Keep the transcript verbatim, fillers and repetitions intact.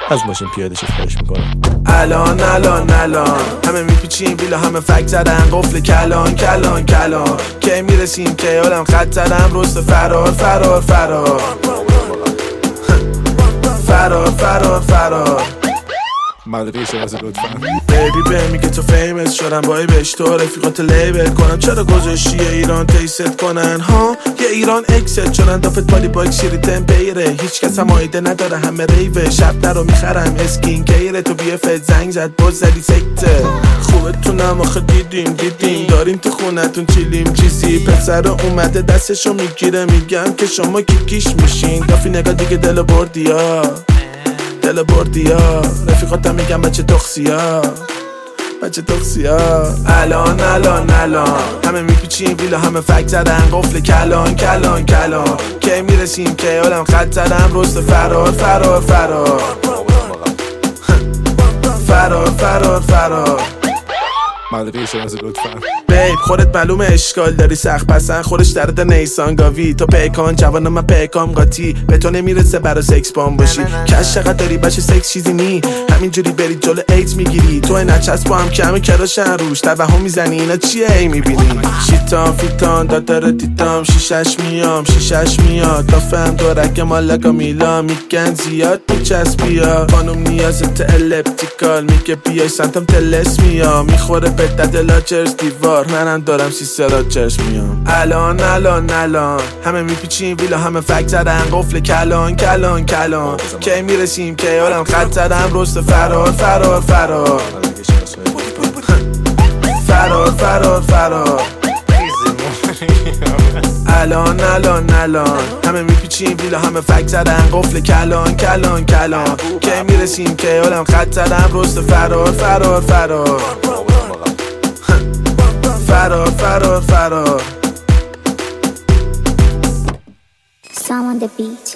از ماشین پیاده شد خواهش میکنم. الان الان الان همه میپیچیم بیلا همه فک زدن قفل کلان کلان کلان که میرسیم که آدم خط زدم رست فرار فرار فرار فرار فرار فرار مدرقه شناس لطفا. بیبی به میگه تو فیمس شدم بایی بهش تو رفیقات لیبل کنم چرا گذاشتی ایران تیست کنن ها یه ایران اکست شدن دافت بالی باک شیری تمپیره هیچ کس هم آیده نداره همه ریوه شب در رو میخرم اسکین کیره تو بیه فت زنگ زد باز زدی سکته خوبه تونم آخه دیدیم دیدیم داریم تو خونتون چیلیم چیزی پسر اومده دستشو میگیره میگم که شما کیکیش میشین دافی نگاه دیگه دل بردی ها دل بردی ها رفیقاتم میگم بچه تخصی ها بچه تخصی ها الان الان الان همه میپیچیم ویلا همه فک زدن قفل کلان کلان کلان که میرسیم که آدم خط زدم رست فرار فرار فرار فرار فرار فرار مدرقه شناس لطفا. بیب خودت معلومه اشکال داری سخت پسن خودش درد نیسان گاوی تو پیکان جوانم من پیکام قاطی به تو نمیرسه برا سکس بام باشی کش چقدر داری بچه سکس چیزی نی همینجوری بری جلو ایت میگیری تو نچسب با هم که همه کراشن روش توهم میزنی اینا چیه ای میبینی شیطان فیتان دادار تیتام شیشش میام شیشش میاد تا فهم دورک مالکا میلا میگن زیاد میچسبیا خانم نیازت الپتیکال میگه بیای سمتم تلس میام میخوره به دد لاچرز دیوار منم دارم سیسه راچرز میام الان الان الان همه میپیچیم ویلا همه فک زدن قفل کلان کلان کلان که میرسیم که آدم خط زدم رست فرار فرار فرار فرار فرار فرار الان الان الان همه میپیچیم ویلا همه فک زدن قفل کلان کلان کلان که میرسیم که آدم خط زدم رست فرار فرار فرار فرار فرار فرار Sound on the beat.